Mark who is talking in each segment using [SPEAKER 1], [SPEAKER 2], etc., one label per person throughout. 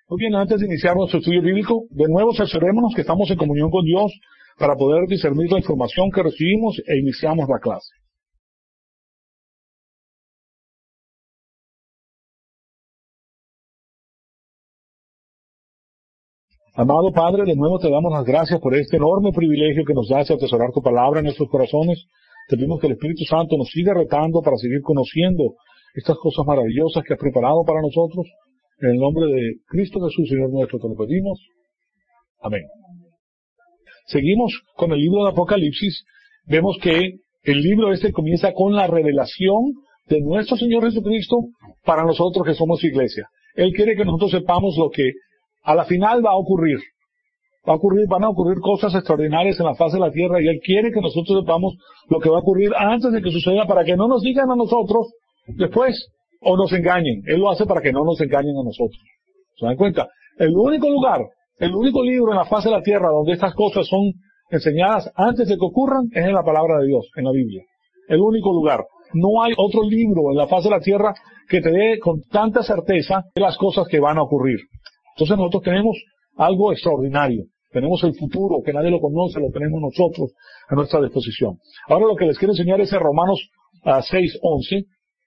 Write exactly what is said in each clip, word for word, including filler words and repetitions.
[SPEAKER 1] Muy bien, antes de iniciar nuestro estudio bíblico, de nuevo cerciorémonos que estamos en comunión con Dios para poder discernir la información que recibimos e iniciamos la clase. Amado Padre, de nuevo te damos las gracias por este enorme privilegio que nos das de atesorar tu palabra en nuestros corazones. Te pedimos que el Espíritu Santo nos siga retando para seguir conociendo estas cosas maravillosas que has preparado para nosotros. En el nombre de Cristo Jesús, Señor nuestro, te lo pedimos. Amén. Seguimos con el libro de Apocalipsis. Vemos que el libro este comienza con la revelación de nuestro Señor Jesucristo para nosotros que somos iglesia. Él quiere que nosotros sepamos lo que a la final va a ocurrir. Va a ocurrir, van a ocurrir cosas extraordinarias en la faz de la tierra y Él quiere que nosotros sepamos lo que va a ocurrir antes de que suceda para que no nos digan a nosotros después o nos engañen. Él lo hace para que no nos engañen a nosotros. ¿Se dan cuenta? El único lugar, el único libro en la faz de la tierra donde estas cosas son enseñadas antes de que ocurran es en la palabra de Dios, en la Biblia. El único lugar. No hay otro libro en la faz de la tierra que te dé con tanta certeza de las cosas que van a ocurrir. Entonces nosotros tenemos algo extraordinario. Tenemos el futuro, que nadie lo conoce, lo tenemos nosotros a nuestra disposición. Ahora lo que les quiero enseñar es en Romanos uh, seis once.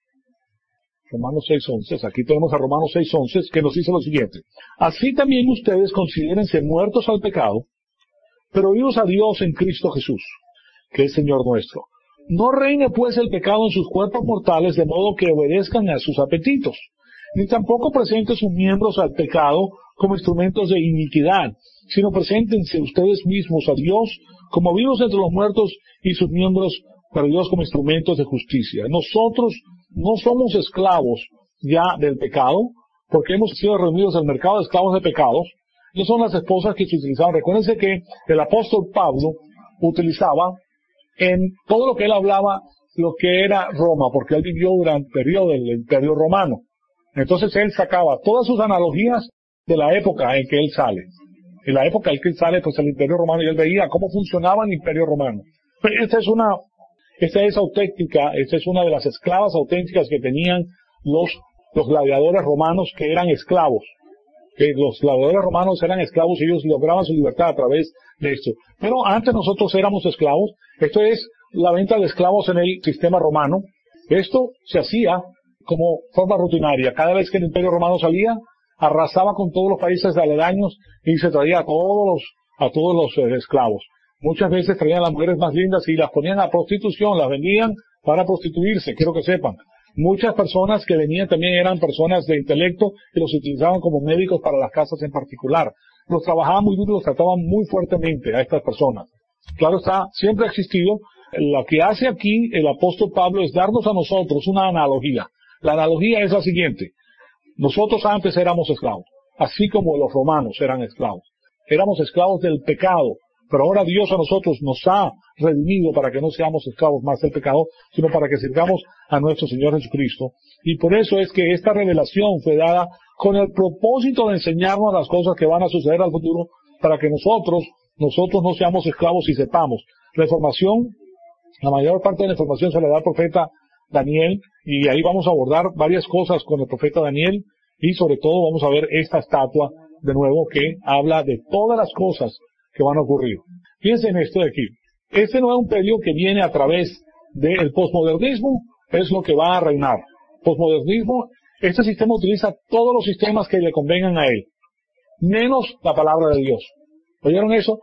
[SPEAKER 1] Romanos seis once. Aquí tenemos a Romanos seis once, que nos dice lo siguiente. Así también ustedes considérense muertos al pecado, pero vivos a Dios en Cristo Jesús, que es Señor nuestro. No reine pues el pecado en sus cuerpos mortales, de modo que obedezcan a sus apetitos, ni tampoco presenten sus miembros al pecado como instrumentos de iniquidad, sino preséntense ustedes mismos a Dios como vivos entre los muertos y sus miembros para Dios como instrumentos de justicia. Nosotros no somos esclavos ya del pecado, porque hemos sido reunidos al mercado de esclavos de pecados. No son las esposas que se utilizaban. Recuérdense que el apóstol Pablo utilizaba en todo lo que él hablaba lo que era Roma, porque él vivió durante el periodo del Imperio Romano. Entonces él sacaba todas sus analogías de la época en que él sale. En la época en que él sale, pues el Imperio Romano, y él veía cómo funcionaba el Imperio Romano. Esta es una, esta es auténtica, esta es una de las esclavas auténticas que tenían los, los gladiadores romanos que eran esclavos. Que los gladiadores romanos eran esclavos y ellos lograban su libertad a través de esto. Pero antes nosotros éramos esclavos. Esto es la venta de esclavos en el sistema romano. Esto se hacía como forma rutinaria. Cada vez que el Imperio Romano salía, arrasaba con todos los países aledaños y se traía a todos los, a todos los eh, esclavos. Muchas veces traían a las mujeres más lindas y las ponían a prostitución, las vendían para prostituirse, quiero que sepan. Muchas personas que venían también eran personas de intelecto y los utilizaban como médicos para las casas en particular. Los trabajaban muy duro, los trataban muy fuertemente a estas personas. Claro está, siempre ha existido. Lo que hace aquí el apóstol Pablo es darnos a nosotros una analogía. La analogía es la siguiente. Nosotros antes éramos esclavos, así como los romanos eran esclavos. Éramos esclavos del pecado, pero ahora Dios a nosotros nos ha redimido para que no seamos esclavos más del pecado, sino para que sirvamos a nuestro Señor Jesucristo. Y por eso es que esta revelación fue dada con el propósito de enseñarnos las cosas que van a suceder al futuro, para que nosotros, nosotros no seamos esclavos y sepamos. La información, la mayor parte de la información se le da al profeta Daniel, y ahí vamos a abordar varias cosas con el profeta Daniel, y sobre todo vamos a ver esta estatua de nuevo que habla de todas las cosas que van a ocurrir. Piensen esto de aquí. Este no es un periodo que viene a través del posmodernismo, es lo que va a reinar. Posmodernismo, este sistema utiliza todos los sistemas que le convengan a él, menos la palabra de Dios. ¿Oyeron eso?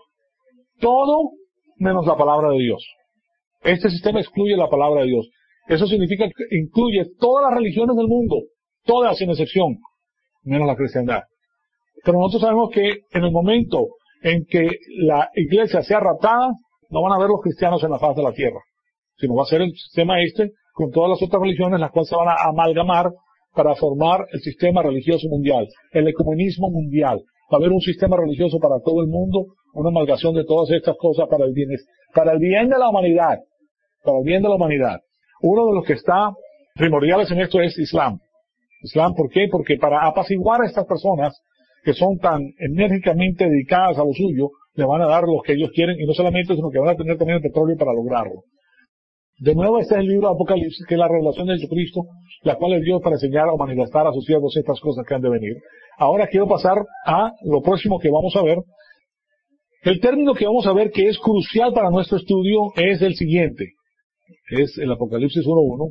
[SPEAKER 1] Todo menos la palabra de Dios. Este sistema excluye la palabra de Dios. Eso significa que incluye todas las religiones del mundo, todas sin excepción, menos la cristiandad. Pero nosotros sabemos que en el momento en que la iglesia sea raptada, no van a haber los cristianos en la faz de la tierra, sino va a ser el sistema este con todas las otras religiones, las cuales se van a amalgamar para formar el sistema religioso mundial, el ecumenismo mundial. Va a haber un sistema religioso para todo el mundo, una amalgación de todas estas cosas para el bien, para el bien de la humanidad, para el bien de la humanidad. Uno de los que está primordiales en esto es Islam. Islam, ¿por qué? Porque para apaciguar a estas personas que son tan enérgicamente dedicadas a lo suyo, le van a dar lo que ellos quieren, y no solamente, sino que van a tener también el petróleo para lograrlo. De nuevo, este es el libro de Apocalipsis, que es la revelación de Jesucristo, la cual es Dios para enseñar o manifestar a sus siervos estas cosas que han de venir. Ahora quiero pasar a lo próximo que vamos a ver. El término que vamos a ver que es crucial para nuestro estudio es el siguiente. Es el Apocalipsis uno uno.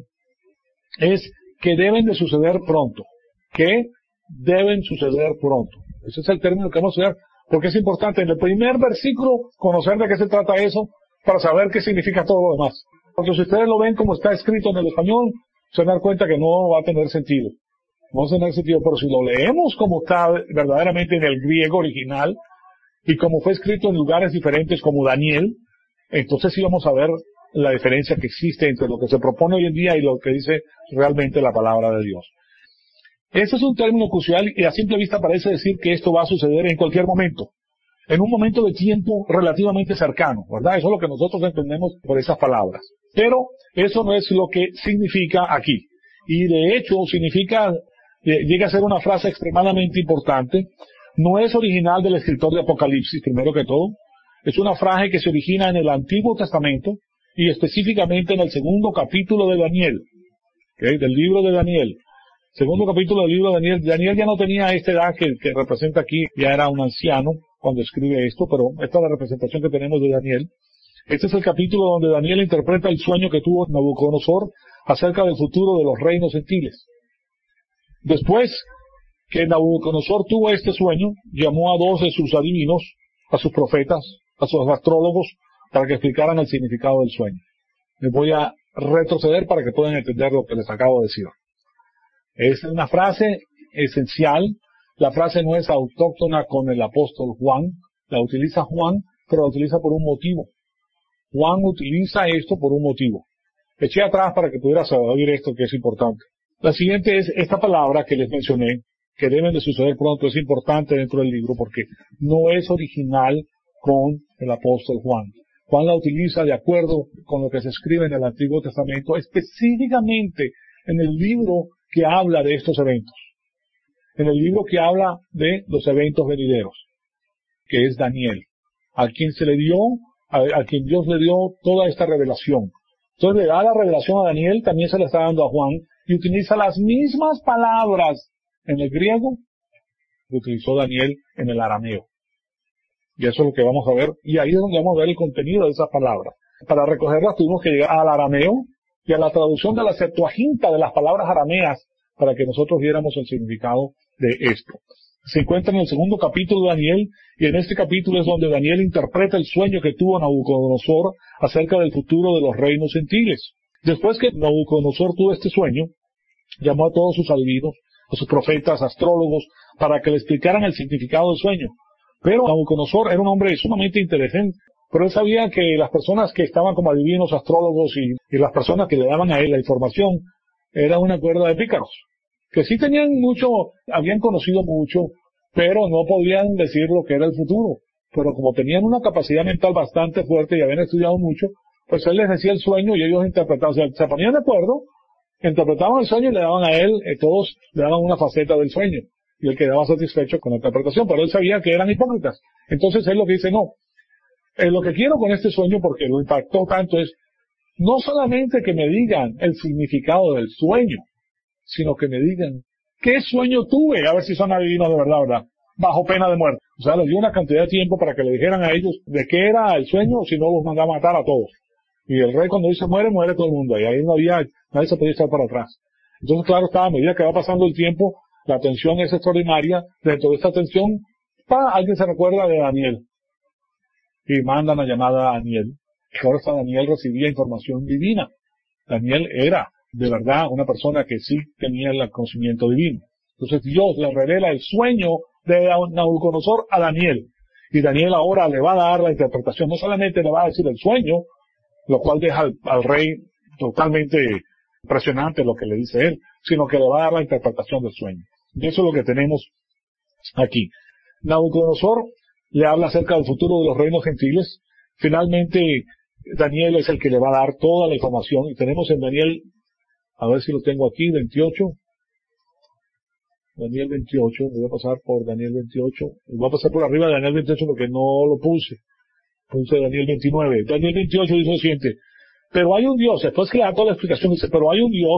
[SPEAKER 1] Es que deben de suceder pronto. Que deben suceder pronto. Ese es el término que vamos a ver, porque es importante en el primer versículo conocer de qué se trata eso, para saber qué significa todo lo demás. Porque si ustedes lo ven como está escrito en el español, se van a dar cuenta que no va a tener sentido. No va a tener sentido, pero si lo leemos como está verdaderamente en el griego original, y como fue escrito en lugares diferentes como Daniel, entonces sí vamos a ver la diferencia que existe entre lo que se propone hoy en día y lo que dice realmente la palabra de Dios. Ese es un término crucial y a simple vista parece decir que esto va a suceder en cualquier momento, en un momento de tiempo relativamente cercano, ¿verdad? Eso es lo que nosotros entendemos por esas palabras. Pero eso no es lo que significa aquí. Y de hecho significa, eh, llega a ser una frase extremadamente importante. No es original del escritor de Apocalipsis, primero que todo. Es una frase que se origina en el Antiguo Testamento y específicamente en el segundo capítulo de Daniel, ¿okay? Del libro de Daniel. Segundo capítulo del libro de Daniel. Daniel ya no tenía esta edad que, que representa aquí, ya era un anciano cuando escribe esto, pero esta es la representación que tenemos de Daniel. Este es el capítulo donde Daniel interpreta el sueño que tuvo Nabucodonosor acerca del futuro de los reinos gentiles. Después que Nabucodonosor tuvo este sueño, llamó a dos de sus adivinos, a sus profetas, a sus astrólogos, para que explicaran el significado del sueño. Les voy a retroceder para que puedan entender lo que les acabo de decir. Es una frase esencial. La frase no es autóctona con el apóstol Juan. La utiliza Juan, pero la utiliza por un motivo. Juan utiliza esto por un motivo. Eché atrás para que pudieras oír esto que es importante. La siguiente es esta palabra que les mencioné, que deben de suceder pronto. Es importante dentro del libro porque no es original con el apóstol Juan. Juan la utiliza de acuerdo con lo que se escribe en el Antiguo Testamento, específicamente en el libro que habla de estos eventos. En el libro que habla de los eventos venideros, que es Daniel, a quien se le dio, a, a quien Dios le dio toda esta revelación. Entonces le da la revelación a Daniel, también se le está dando a Juan, y utiliza las mismas palabras en el griego que utilizó Daniel en el arameo. Y eso es lo que vamos a ver, y ahí es donde vamos a ver el contenido de esas palabras. Para recogerlas tuvimos que llegar al arameo y a la traducción de la Septuaginta de las palabras arameas para que nosotros viéramos el significado de esto. Se encuentra en el segundo capítulo de Daniel, y en este capítulo es donde Daniel interpreta el sueño que tuvo Nabucodonosor acerca del futuro de los reinos gentiles. Después que Nabucodonosor tuvo este sueño, llamó a todos sus adivinos, a sus profetas, astrólogos, para que le explicaran el significado del sueño. Pero Nabucodonosor era un hombre sumamente inteligente, pero él sabía que las personas que estaban como adivinos, astrólogos y, y las personas que le daban a él la información, era una cuerda de pícaros, que sí tenían mucho, habían conocido mucho, pero no podían decir lo que era el futuro. Pero como tenían una capacidad mental bastante fuerte y habían estudiado mucho, pues él les decía el sueño y ellos interpretaban, o sea, se ponían de acuerdo, interpretaban el sueño y le daban a él, eh, todos le daban una faceta del sueño, y él quedaba satisfecho con la interpretación, pero él sabía que eran hipócritas. Entonces él lo que dice, no, eh, lo que quiero con este sueño, porque lo impactó tanto, es no solamente que me digan el significado del sueño, sino que me digan qué sueño tuve, a ver si son adivinos de verdad, ¿verdad? Bajo pena de muerte. O sea, les dio una cantidad de tiempo para que le dijeran a ellos de qué era el sueño, si no los mandaba a matar a todos. Y el rey cuando dice muere, muere todo el mundo, y ahí no había, nadie se podía estar para atrás. Entonces, claro, está, a medida que va pasando el tiempo, la tensión es extraordinaria. Dentro de esta tensión, pa, alguien se recuerda de Daniel. Y manda una llamada a Daniel. Y ahora está Daniel recibía información divina. Daniel era, de verdad, una persona que sí tenía el conocimiento divino. Entonces Dios le revela el sueño de Nabucodonosor a Daniel. Y Daniel ahora le va a dar la interpretación. No solamente le va a decir el sueño, lo cual deja al, al rey totalmente impresionante lo que le dice él, sino que le va a dar la interpretación del sueño. Y eso es lo que tenemos aquí. Nabucodonosor le habla acerca del futuro de los reinos gentiles. Finalmente, Daniel es el que le va a dar toda la información. Y tenemos en Daniel, a ver si lo tengo aquí, veintiocho. Daniel veintiocho, voy a pasar por Daniel veintiocho. Voy a pasar por arriba de Daniel veintiocho porque no lo puse. Puse Daniel veintinueve. Daniel veintiocho dice lo siguiente. Pero hay un Dios, después que le da toda la explicación, dice, pero hay un Dios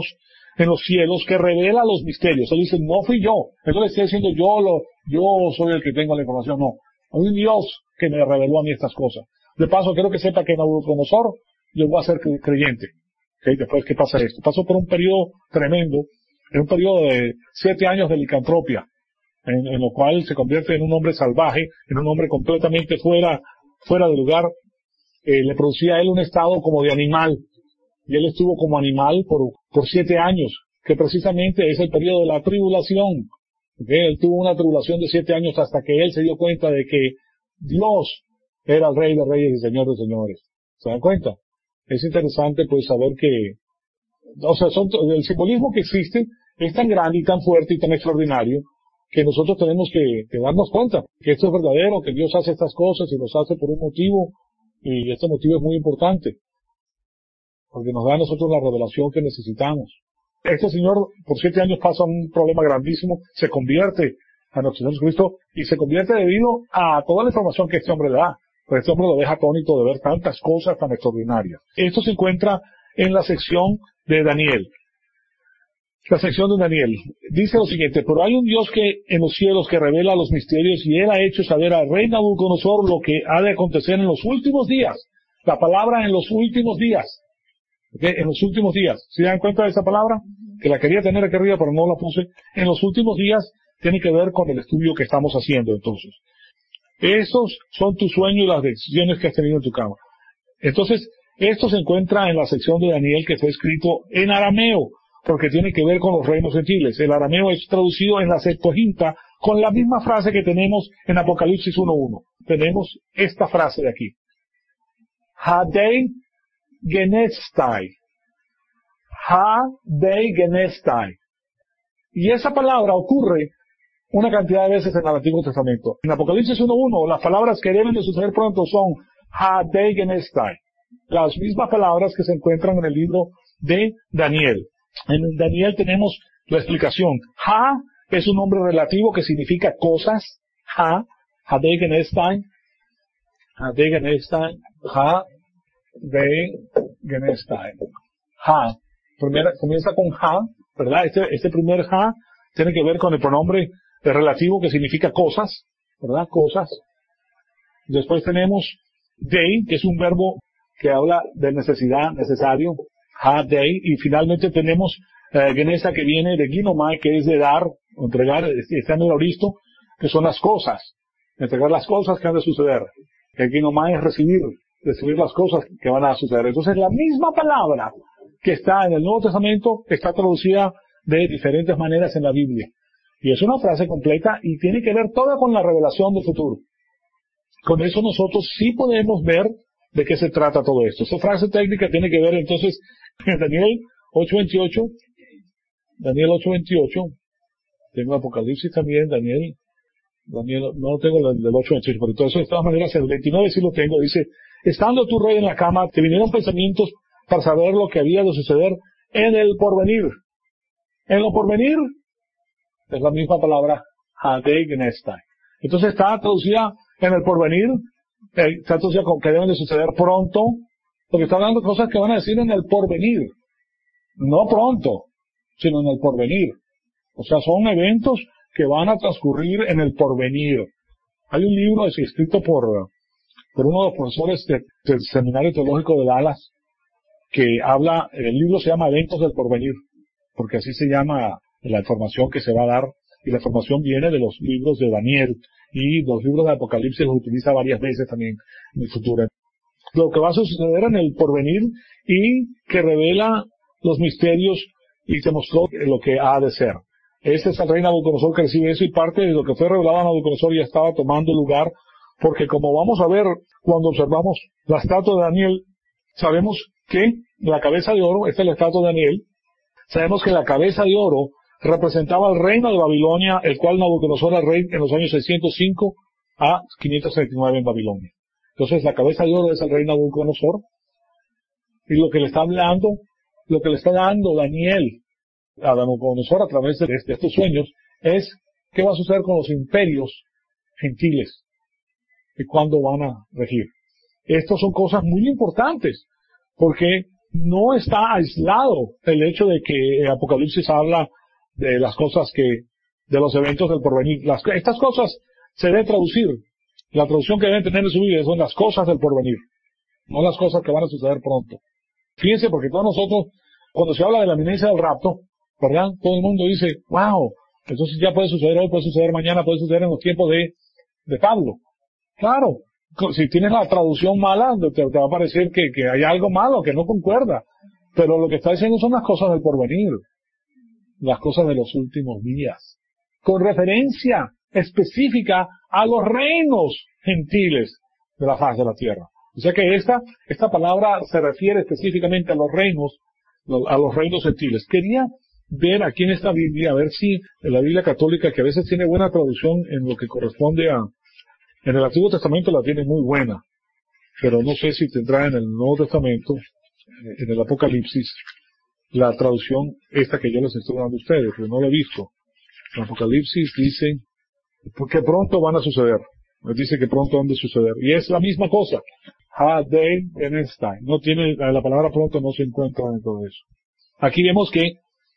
[SPEAKER 1] en los cielos que revela los misterios. Él dice, no fui yo. Él no le está diciendo yo lo, yo soy el que tengo la información. No. Hay un Dios que me reveló a mí estas cosas. De paso, quiero que sepa que Nabucodonosor llegó a ser creyente. ¿Okay? Después, ¿qué pasa esto? Pasó por un periodo tremendo, en un periodo de siete años de licantropia, en, en lo cual se convierte en un hombre salvaje, en un hombre completamente fuera, fuera de lugar. Eh, le producía a él un estado como de animal. Y él estuvo como animal por, por siete años, que precisamente es el periodo de la tribulación. ¿Okay? Él tuvo una tribulación de siete años hasta que él se dio cuenta de que Dios era el Rey de Reyes y Señor de Señores. ¿Se dan cuenta? Es interesante pues saber que, o sea, son, el simbolismo que existe es tan grande y tan fuerte y tan extraordinario que nosotros tenemos que, que darnos cuenta que esto es verdadero, que Dios hace estas cosas y los hace por un motivo, y este motivo es muy importante, porque nos da a nosotros la revelación que necesitamos. Este señor por siete años pasa un problema grandísimo, se convierte a nuestro Señor Jesucristo y se convierte debido a toda la información que este hombre le da. Pues este hombre lo deja atónito de ver tantas cosas tan extraordinarias. Esto se encuentra en la sección de Daniel. La sección de Daniel dice lo siguiente: pero hay un Dios que en los cielos que revela los misterios, y él ha hecho saber al rey Nabucodonosor lo que ha de acontecer en los últimos días. La palabra en los últimos días. ¿Okay? En los últimos días. ¿Se dan cuenta de esa palabra? Que la quería tener aquí arriba, pero no la puse. En los últimos días tiene que ver con el estudio que estamos haciendo entonces. Esos son tus sueños y las decisiones que has tenido en tu cama. Entonces, esto se encuentra en la sección de Daniel que fue escrito en arameo, porque tiene que ver con los reinos gentiles. El arameo es traducido en la Septuaginta con la misma frase que tenemos en Apocalipsis uno uno. Tenemos esta frase de aquí. Hadei genestai. Hadei genestai. Y esa palabra ocurre una cantidad de veces en el Antiguo Testamento. En Apocalipsis uno uno, las palabras que deben de suceder pronto son Hadei genestai. Las mismas palabras que se encuentran en el libro de Daniel. En Daniel tenemos la explicación. Ha es un nombre relativo que significa cosas. Ha, Hadei genestai. Hadei genestai. Hadei genestai. Ha. Primera, comienza con ha, ¿verdad? Este, este primer ha tiene que ver con el pronombre relativo que significa cosas, ¿verdad? Cosas. Después tenemos dei, que es un verbo que habla de necesidad, necesario. Ha dei. Y finalmente tenemos eh, genesa, que viene de ginomai, que es de dar, o entregar, está en el auristo, que son las cosas. Entregar las cosas que han de suceder. El ginomai es recibir, recibir las cosas que van a suceder. Entonces la misma palabra que está en el Nuevo Testamento está traducida de diferentes maneras en la Biblia. Y es una frase completa y tiene que ver toda con la revelación del futuro. Con eso nosotros sí podemos ver de qué se trata todo esto. Esa frase técnica tiene que ver entonces en Daniel ocho veintiocho. Daniel ocho veintiocho. Tengo Apocalipsis también, Daniel. Daniel, no tengo el del ocho veintiocho, pero entonces de todas maneras el veintinueve sí lo tengo. Dice, estando tu rey en la cama, te vinieron pensamientos para saber lo que había de suceder en el porvenir. En lo porvenir es la misma palabra Hadei genestai. Entonces está traducida en el porvenir, eh, está traducida con que deben de suceder pronto, porque está hablando de cosas que van a decir en el porvenir. No pronto, sino en el porvenir. O sea, son eventos que van a transcurrir en el porvenir. Hay un libro escrito por, por uno de los profesores de, del Seminario Teológico de Dallas, que habla, el libro se llama Eventos del Porvenir, porque así se llama la información que se va a dar, y la información viene de los libros de Daniel, y los libros de Apocalipsis los utiliza varias veces también en el futuro. Lo que va a suceder en el porvenir, y que revela los misterios, y te mostró lo que ha de ser. Este es el rey Nabucodonosor que recibe eso, y parte de lo que fue revelado a Nabucodonosor ya estaba tomando lugar, porque como vamos a ver cuando observamos la estatua de Daniel, sabemos que la cabeza de oro, esta es la estatua de Daniel, sabemos que la cabeza de oro representaba al reino de Babilonia, el cual Nabucodonosor era rey en los años seiscientos cinco a quinientos treinta y nueve en Babilonia. Entonces la cabeza de oro es el rey Nabucodonosor, y lo que le está hablando, lo que le está dando Daniel a Nabucodonosor a través de estos sueños es qué va a suceder con los imperios gentiles y cuándo van a regir. Estas son cosas muy importantes, porque no está aislado el hecho de que Apocalipsis habla de las cosas que, de los eventos del porvenir. Las, estas cosas se deben traducir. La traducción que deben tener en su Biblia son las cosas del porvenir, no las cosas que van a suceder pronto. Fíjense, porque todos nosotros, cuando se habla de la inminencia del rapto, ¿verdad? Todo el mundo dice, wow, entonces ya puede suceder hoy, puede suceder mañana, puede suceder en los tiempos de, de Pablo. Claro, si tienes la traducción mala, te, te va a parecer que, que hay algo malo, que no concuerda. Pero lo que está diciendo son las cosas del porvenir, las cosas de los últimos días, con referencia específica a los reinos gentiles de la faz de la tierra. O sea que esta, esta palabra se refiere específicamente a los reinos, a los reinos gentiles. Quería ver aquí en esta Biblia, a ver si en la Biblia católica, que a veces tiene buena traducción en lo que corresponde a, en el Antiguo Testamento la tiene muy buena, pero no sé si tendrá en el Nuevo Testamento, en el Apocalipsis, la traducción esta que yo les estoy dando a ustedes, pero no la he visto. El Apocalipsis dice que pronto van a suceder. Les dice que pronto han de suceder. Y es la misma cosa. Ha, de, en esta. No tiene, la palabra pronto no se encuentra dentro de eso. Aquí vemos que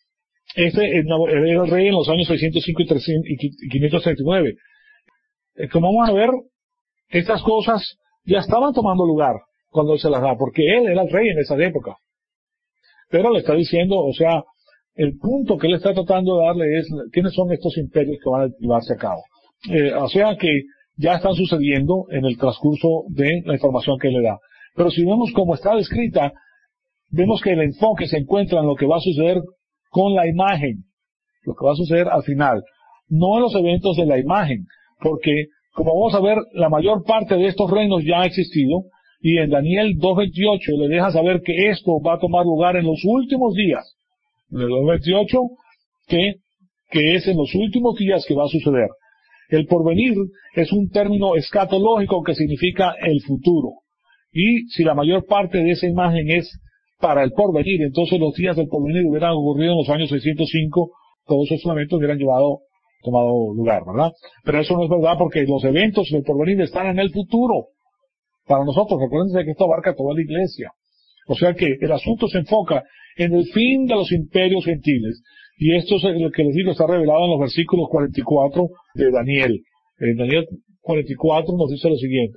[SPEAKER 1] este era el rey en los años seiscientos cinco y quinientos treinta y nueve. Como vamos a ver, estas cosas ya estaban tomando lugar cuando él se las da, porque él era el rey en esa época. Pero le está diciendo, o sea, el punto que él está tratando de darle es, ¿quiénes son estos imperios que van a llevarse a cabo? Eh, o sea que ya están sucediendo en el transcurso de la información que él le da. Pero si vemos cómo está descrita, vemos que el enfoque se encuentra en lo que va a suceder con la imagen, lo que va a suceder al final, no en los eventos de la imagen, porque como vamos a ver, la mayor parte de estos reinos ya ha existido, y en Daniel dos veintiocho le deja saber que esto va a tomar lugar en los últimos días. En el dos veintiocho, que, que es en los últimos días que va a suceder. El porvenir es un término escatológico que significa el futuro. Y si la mayor parte de esa imagen es para el porvenir, entonces los días del porvenir hubieran ocurrido en los años seiscientos cinco, todos esos eventos hubieran llevado, tomado lugar, ¿verdad? Pero eso no es verdad porque los eventos del porvenir están en el futuro. Para nosotros, recuérdense que esto abarca toda la iglesia. O sea que el asunto se enfoca en el fin de los imperios gentiles. Y esto es lo que les digo, está revelado en los versículos cuarenta y cuatro de Daniel. En Daniel cuarenta y cuatro nos dice lo siguiente.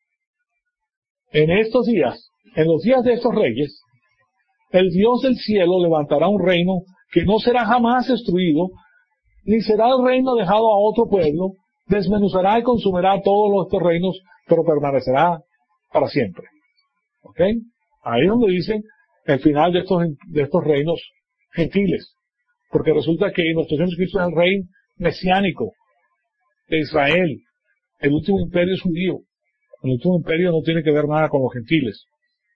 [SPEAKER 1] En estos días, en los días de estos reyes, el Dios del cielo levantará un reino que no será jamás destruido, ni será el reino dejado a otro pueblo, desmenuzará y consumirá todos estos reinos, pero permanecerá para siempre. ¿Ok? Ahí es donde dicen el final de estos, de estos reinos gentiles. Porque resulta que nuestro Señor Jesucristo es el rey mesiánico de Israel. El último imperio es judío. El último imperio no tiene que ver nada con los gentiles.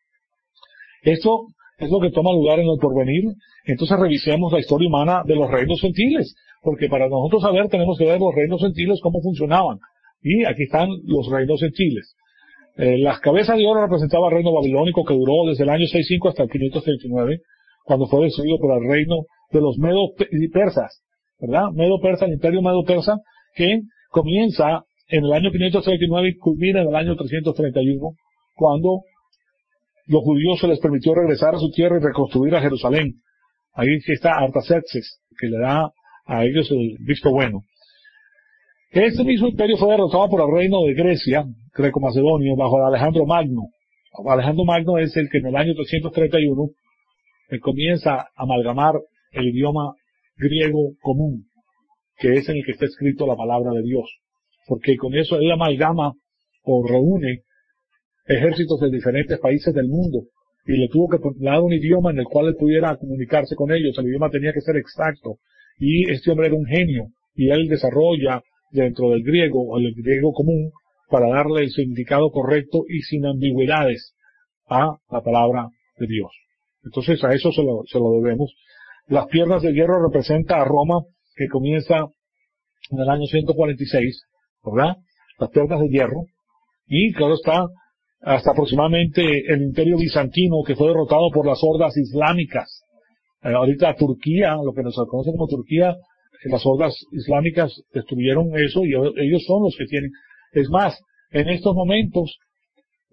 [SPEAKER 1] Esto es lo que toma lugar en el porvenir. Entonces revisemos la historia humana de los reinos gentiles. Porque para nosotros saber tenemos que ver los reinos gentiles cómo funcionaban. Y aquí están los reinos gentiles. Eh, las cabezas de oro representaban el reino babilónico que duró desde el año sesenta y cinco hasta el quinientos treinta y nueve, cuando fue destruido por el reino de los medo-persas, ¿verdad? Medo-persa, el imperio medo-persa, que comienza en el año quinientos treinta y nueve y culmina en el año trescientos treinta y uno, cuando los judíos se les permitió regresar a su tierra y reconstruir a Jerusalén. Ahí está Artaxerxes, que le da a ellos el visto bueno. Este mismo imperio fue derrotado por el reino de Grecia, greco-macedonio, bajo Alejandro Magno. Alejandro Magno es el que en el año trescientos treinta y uno eh, comienza a amalgamar el idioma griego común, que es en el que está escrito la palabra de Dios. Porque con eso él amalgama o reúne ejércitos de diferentes países del mundo y le tuvo que dar un idioma en el cual él pudiera comunicarse con ellos. El idioma tenía que ser exacto. Y este hombre era un genio y él desarrolla dentro del griego o el griego común para darle el significado correcto y sin ambigüedades a la palabra de Dios. Entonces a eso se lo, se lo debemos. Las piernas de hierro representa a Roma, que comienza en el año ciento cuarenta y seis, ¿verdad? Las piernas de hierro. Y claro está, hasta aproximadamente el imperio bizantino, que fue derrotado por las hordas islámicas. Eh, ahorita Turquía, lo que nos conoce como Turquía, las hordas islámicas destruyeron eso y ellos son los que tienen. Es más, en estos momentos,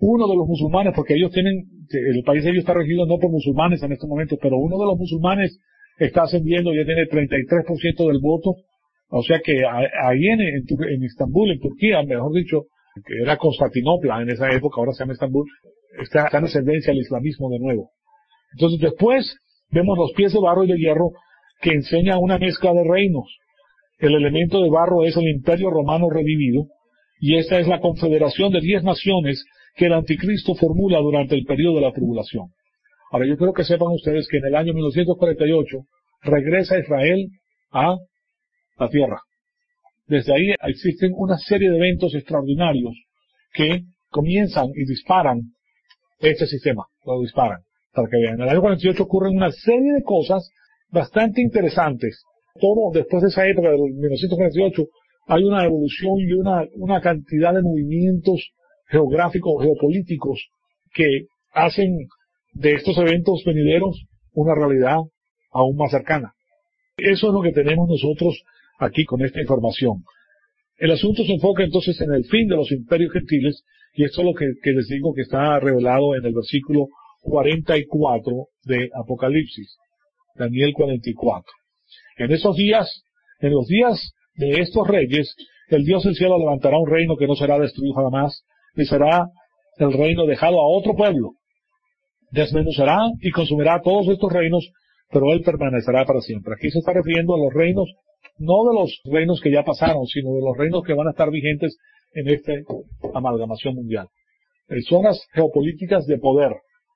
[SPEAKER 1] uno de los musulmanes, porque ellos tienen, el país de ellos está regido no por musulmanes en estos momentos, pero uno de los musulmanes está ascendiendo, ya tiene treinta y tres por ciento del voto, o sea que ahí en, en, en Estambul, en Turquía, mejor dicho, que era Constantinopla en esa época, ahora se llama Estambul, está, está en ascendencia al islamismo de nuevo. Entonces después vemos los pies de barro y de hierro que enseña una mezcla de reinos. El elemento de barro es el Imperio Romano revivido, y esta es la confederación de diez naciones que el anticristo formula durante el periodo de la tribulación. Ahora yo quiero que sepan ustedes que en el año mil novecientos cuarenta y ocho regresa Israel a la tierra. Desde ahí existen una serie de eventos extraordinarios que comienzan y disparan este sistema, lo disparan. Para que vean, en el año cuarenta y ocho ocurren una serie de cosas bastante interesantes. Todo después de esa época, de mil novecientos cuarenta y ocho, hay una evolución y una, una cantidad de movimientos geográficos, geopolíticos, que hacen de estos eventos venideros una realidad aún más cercana. Eso es lo que tenemos nosotros aquí con esta información. El asunto se enfoca entonces en el fin de los imperios gentiles, y esto es lo que, que les digo que está revelado en el versículo cuarenta y cuatro de Apocalipsis, Daniel cuarenta y cuatro. En esos días, en los días de estos reyes, el Dios del cielo levantará un reino que no será destruido jamás, ni será el reino dejado a otro pueblo. Desmenuzará y consumirá todos estos reinos, pero él permanecerá para siempre. Aquí se está refiriendo a los reinos, no de los reinos que ya pasaron, sino de los reinos que van a estar vigentes en esta amalgamación mundial. En zonas geopolíticas de poder.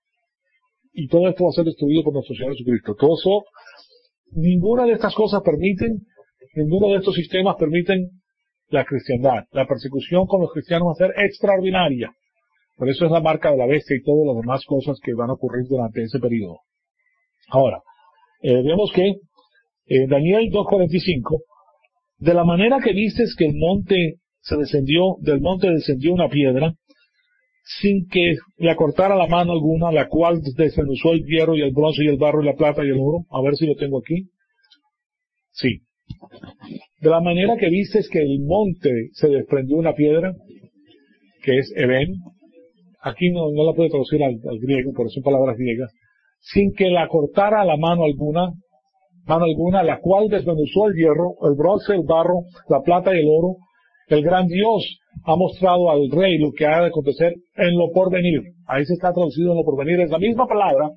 [SPEAKER 1] Y todo esto va a ser destruido por nuestro Señor Jesucristo. Todo eso, ninguna de estas cosas permiten, ninguno de estos sistemas permiten la cristiandad. La persecución con los cristianos va a ser extraordinaria. Por eso es la marca de la bestia y todas las demás cosas que van a ocurrir durante ese periodo. Ahora, eh, vemos que en eh, Daniel dos cuarenta y cinco, de la manera que vistes que el monte se descendió, del monte descendió una piedra, sin que le cortara la mano alguna, la cual desmenuzó el hierro y el bronce y el barro y la plata y el oro. A ver si lo tengo aquí. Sí. De la manera que vistes que el monte se desprendió una piedra, que es Eben, aquí no, no la puedo traducir al, al griego, porque son palabras griegas, sin que la cortara la mano alguna, mano alguna, la cual desmenuzó el hierro, el bronce, el barro, la plata y el oro. El gran Dios ha mostrado al rey lo que ha de acontecer en lo porvenir. Ahí se está traducido en lo porvenir. Es la misma palabra,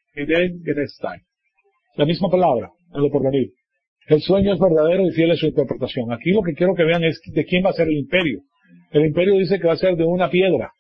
[SPEAKER 1] la misma palabra, en lo porvenir. El sueño es verdadero y fiel en su interpretación. Aquí lo que quiero que vean es de quién va a ser el imperio. El imperio dice que va a ser de una piedra.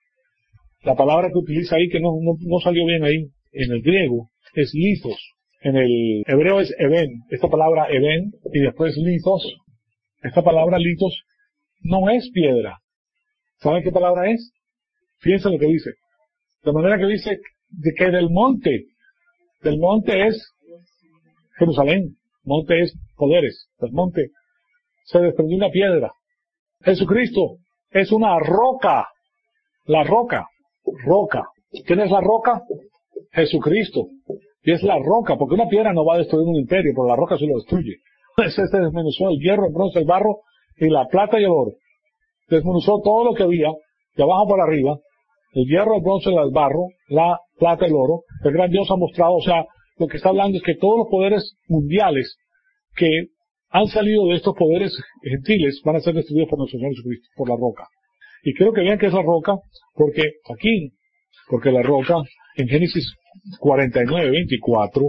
[SPEAKER 1] La palabra que utiliza ahí, que no, no, no salió bien ahí, en el griego, es lithos. En el hebreo es eben. Esta palabra eben y después lithos. Esta palabra lithos no es piedra. ¿Saben qué palabra es? Fíjense lo que dice. De manera que dice de que del monte, del monte es Jerusalén, monte es poderes, del monte se desprendió una piedra. Jesucristo es una roca, la roca, roca. ¿Quién es la roca? Jesucristo. Y es la roca, porque una piedra no va a destruir un imperio, pero la roca se lo destruye. Ese se desmenuzó el hierro, el bronce, el barro, y la plata y el oro. Desmenuzó todo lo que había, de abajo para arriba, el hierro, el bronce, el barro, la plata y el oro. El gran Dios ha mostrado, o sea, lo que está hablando es que todos los poderes mundiales que han salido de estos poderes gentiles van a ser destruidos por nuestro Señor Jesucristo, por la roca. Y quiero que vean que es la roca, porque aquí, porque la roca, en Génesis cuarenta y nueve, veinticuatro,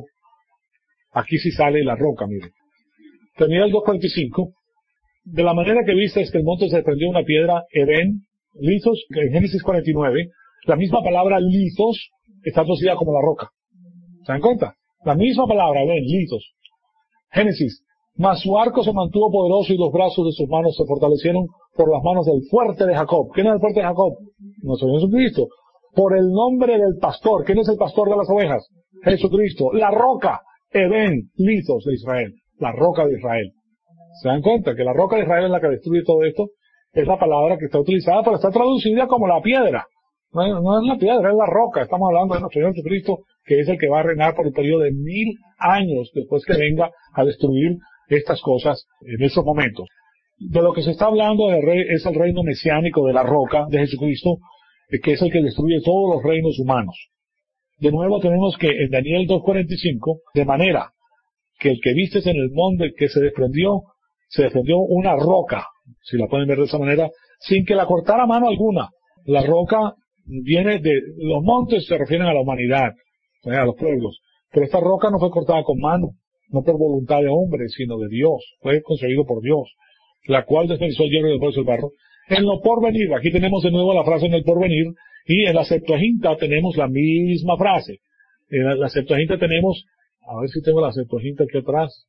[SPEAKER 1] aquí sí sale la roca, miren. Termina el dos cuarenta y cinco. De la manera que viste es que el monte se desprendió una piedra, Eben, lithos, en Génesis cuarenta y nueve, la misma palabra lithos está traducida como la roca. ¿Se dan cuenta? La misma palabra, Eben, lithos. Génesis, mas su arco se mantuvo poderoso y los brazos de sus manos se fortalecieron por las manos del fuerte de Jacob. ¿Quién es el fuerte de Jacob? Nuestro Señor Jesucristo. Por el nombre del pastor. ¿Quién es el pastor de las ovejas? Jesucristo. La roca, Eben, lithos de Israel. La roca de Israel. ¿Se dan cuenta? Que la roca de Israel es la que destruye todo esto. Es la palabra que está utilizada, pero está traducida como la piedra. No es, no es la piedra, es la roca. Estamos hablando de nuestro Señor Jesucristo, que es el que va a reinar por el periodo de mil años después que venga a destruir estas cosas en esos momentos. De lo que se está hablando es el reino mesiánico de la roca de Jesucristo, que es el que destruye todos los reinos humanos. De nuevo tenemos que en Daniel dos cuarenta y cinco, de manera que el que vistes en el monte que se desprendió, se desprendió una roca, si la pueden ver de esa manera, sin que la cortara mano alguna. La roca viene de, los montes se refieren a la humanidad, a los pueblos, pero esta roca no fue cortada con mano, no por voluntad de hombre, sino de Dios, fue concebido por Dios, la cual desmenuzó el hierro y después el barro. En lo porvenir, aquí tenemos de nuevo la frase en el porvenir, y en la Septuaginta tenemos la misma frase. En la, la Septuaginta tenemos, a ver si tengo la Septuaginta aquí atrás.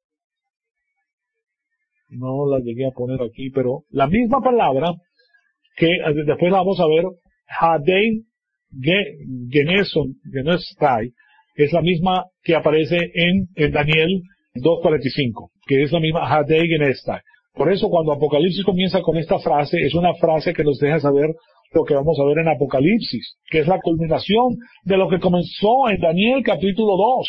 [SPEAKER 1] No la llegué a poner aquí, pero la misma palabra, que después la vamos a ver, Hadei Geneson, Genestai, es la misma que aparece en, en Daniel dos cuarenta y cinco, que es la misma Hadei Genestai. Por eso cuando Apocalipsis comienza con esta frase, es una frase que nos deja saber lo que vamos a ver en Apocalipsis, que es la culminación de lo que comenzó en Daniel capítulo dos.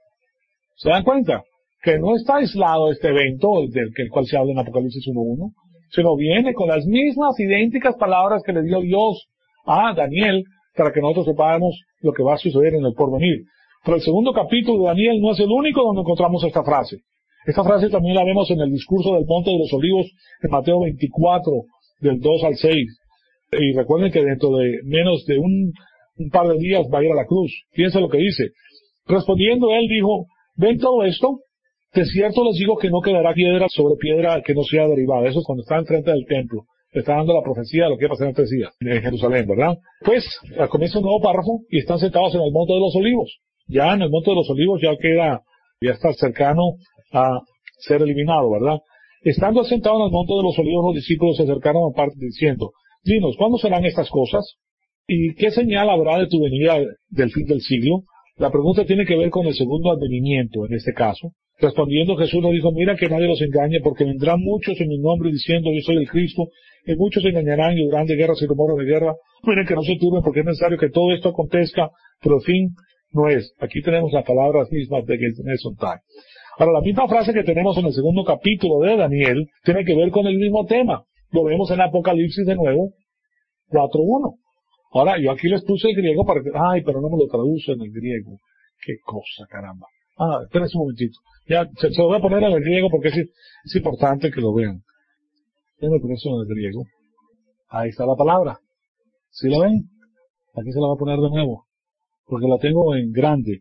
[SPEAKER 1] ¿Se dan cuenta? Que no está aislado este evento del que el cual se habla en Apocalipsis uno uno, sino viene con las mismas idénticas palabras que le dio Dios a Daniel para que nosotros sepamos lo que va a suceder en el porvenir. Pero el segundo capítulo de Daniel no es el único donde encontramos esta frase. Esta frase también la vemos en el discurso del Monte de los Olivos en Mateo veinticuatro, del dos al seis. Y recuerden que dentro de menos de un, un par de días va a ir a la cruz. Fíjense lo que dice. Respondiendo él dijo, ¿ven todo esto? De cierto les digo que no quedará piedra sobre piedra que no sea derribada. Eso es cuando está enfrente del templo. Le está dando la profecía de lo que va a pasar en tres días en Jerusalén, ¿verdad? Pues, comienza un nuevo párrafo y están sentados en el Monte de los Olivos. Ya en el Monte de los Olivos ya queda, ya está cercano a ser eliminado, ¿verdad? Estando sentados en el Monte de los Olivos, los discípulos se acercaron aparte diciendo, dinos, ¿cuándo serán estas cosas? ¿Y qué señal habrá de tu venida del fin del siglo? La pregunta tiene que ver con el segundo advenimiento, en este caso. Respondiendo Jesús nos dijo, mira que nadie los engañe, porque vendrán muchos en mi nombre diciendo, yo soy el Cristo, y muchos se engañarán y durante guerras y rumores de guerra. Miren que no se turben porque es necesario que todo esto acontezca, pero el fin no es. Aquí tenemos las palabras mismas de Nelson Time. Ahora, la misma frase que tenemos en el segundo capítulo de Daniel tiene que ver con el mismo tema. Lo vemos en Apocalipsis de nuevo, cuatro uno. Ahora, yo aquí les puse el griego para que, ay, pero no me lo traduce en el griego. Qué cosa, caramba. Ah, espérense un momentito. Ya, se, se lo voy a poner en el griego porque es, es importante que lo vean. Déjenme poner eso en el griego. Ahí está la palabra. ¿Sí la ven? Aquí se la voy a poner de nuevo. Porque la tengo en grande.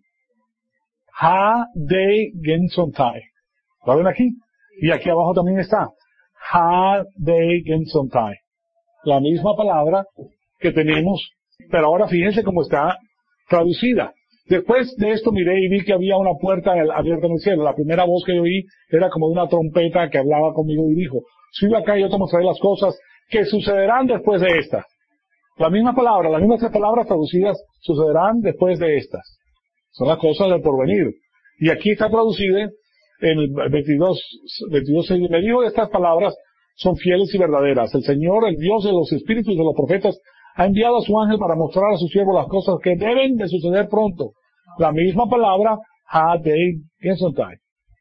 [SPEAKER 1] Ha de Gensontai. ¿La ven aquí? Y aquí abajo también está. Ha de Gensontai. La misma palabra que tenemos, pero ahora fíjense cómo está traducida. Después de esto miré y vi que había una puerta abierta en el cielo. La primera voz que yo oí era como de una trompeta que hablaba conmigo y dijo, sube acá y yo te mostraré las cosas que sucederán después de estas. La misma palabra, las mismas tres palabras traducidas, sucederán después de estas. Son las cosas del porvenir. Y aquí está traducida en el veintidós, veintidós, me dijo de estas palabras son fieles y verdaderas. El Señor, el Dios de los espíritus de los profetas, ha enviado a su ángel para mostrar a su siervo las cosas que deben de suceder pronto. La misma palabra, ha de Gensontai.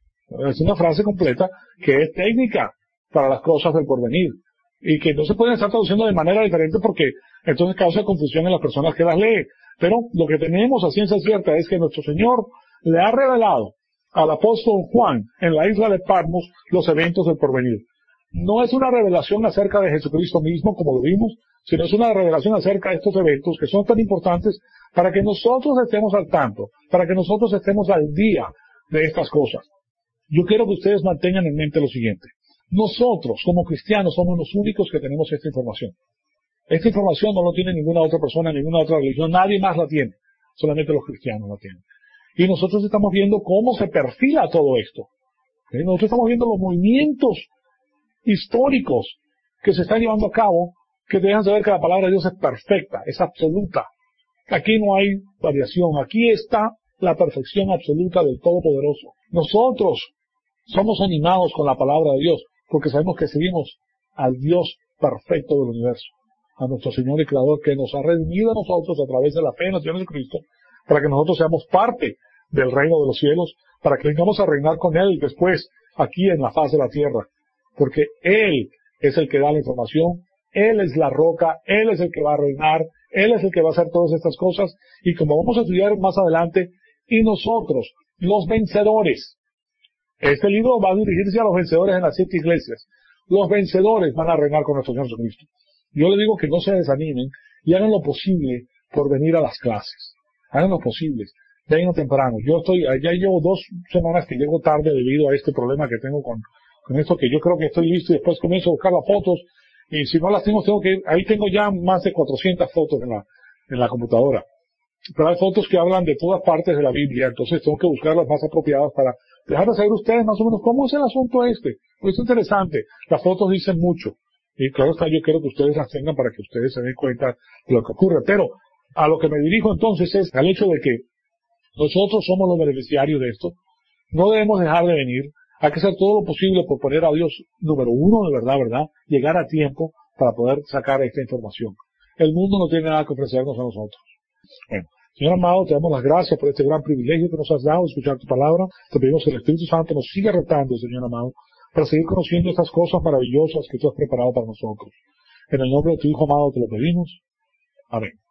[SPEAKER 1] Es una frase completa que es técnica para las cosas del porvenir. Y que no se pueden estar traduciendo de manera diferente porque entonces causa confusión en las personas que las leen. Pero lo que tenemos a ciencia cierta es que nuestro Señor le ha revelado al apóstol Juan en la isla de Patmos los eventos del porvenir. No es una revelación acerca de Jesucristo mismo, como lo vimos, sino es una revelación acerca de estos eventos que son tan importantes para que nosotros estemos al tanto, para que nosotros estemos al día de estas cosas. Yo quiero que ustedes mantengan en mente lo siguiente. Nosotros, como cristianos, somos los únicos que tenemos esta información. Esta información no la tiene ninguna otra persona, ninguna otra religión, nadie más la tiene. Solamente los cristianos la tienen. Y nosotros estamos viendo cómo se perfila todo esto. ¿Sí? Nosotros estamos viendo los movimientos históricos que se están llevando a cabo, que te dejan saber que la palabra de Dios es perfecta, es absoluta. Aquí no hay variación, aquí está la perfección absoluta del Todopoderoso. Nosotros somos animados con la palabra de Dios, porque sabemos que seguimos al Dios perfecto del universo, a nuestro Señor y Creador, que nos ha redimido a nosotros a través de la fe en el Señor Jesucristo, para que nosotros seamos parte del reino de los cielos, para que vengamos a reinar con Él después, aquí en la faz de la tierra. Porque Él es el que da la información Él es la roca, Él es el que va a reinar, Él es el que va a hacer todas estas cosas, y como vamos a estudiar más adelante, y nosotros, los vencedores, este libro va a dirigirse a los vencedores en las siete iglesias, los vencedores van a reinar con nuestro Señor Jesucristo. Yo les digo que no se desanimen y hagan lo posible por venir a las clases, hagan lo posible, vengan temprano. Yo estoy, ya llevo dos semanas que llego tarde debido a este problema que tengo con, con esto, que yo creo que estoy listo y después comienzo a buscar las fotos, y si no las tengo, tengo que, ahí tengo ya más de cuatrocientas fotos en la, en la computadora. Pero hay fotos que hablan de todas partes de la Biblia, entonces tengo que buscar las más apropiadas para dejar de saber ustedes más o menos cómo es el asunto este. Pues es interesante, las fotos dicen mucho, y claro está, yo quiero que ustedes las tengan para que ustedes se den cuenta de lo que ocurre, pero a lo que me dirijo entonces es al hecho de que nosotros somos los beneficiarios de esto, no debemos dejar de venir, hay que hacer todo lo posible por poner a Dios número uno, de verdad, verdad, llegar a tiempo para poder sacar esta información. El mundo no tiene nada que ofrecernos a nosotros. Bueno, Señor amado, te damos las gracias por este gran privilegio que nos has dado de escuchar tu palabra. Te pedimos que el Espíritu Santo nos siga retando, Señor amado, para seguir conociendo estas cosas maravillosas que tú has preparado para nosotros. En el nombre de tu Hijo amado te lo pedimos. Amén.